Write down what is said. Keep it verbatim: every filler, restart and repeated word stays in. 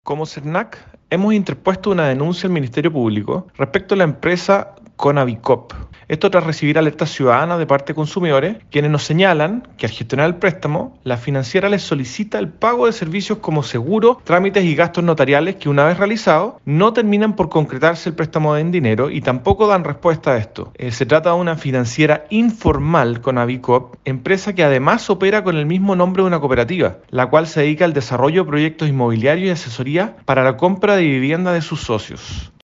Como CERNAC, hemos interpuesto una denuncia al Ministerio Público respecto a la empresa Conavicop. Esto tras recibir alertas ciudadanas de parte de consumidores, quienes nos señalan que al gestionar el préstamo, la financiera les solicita el pago de servicios como seguro, trámites y gastos notariales que una vez realizados no terminan por concretarse el préstamo en dinero y tampoco dan respuesta a esto. Eh, se trata de una financiera informal Conavicop, empresa que además opera con el mismo nombre de una cooperativa, la cual se dedica al desarrollo de proyectos inmobiliarios y asesoría para la compra de vivienda de sus socios.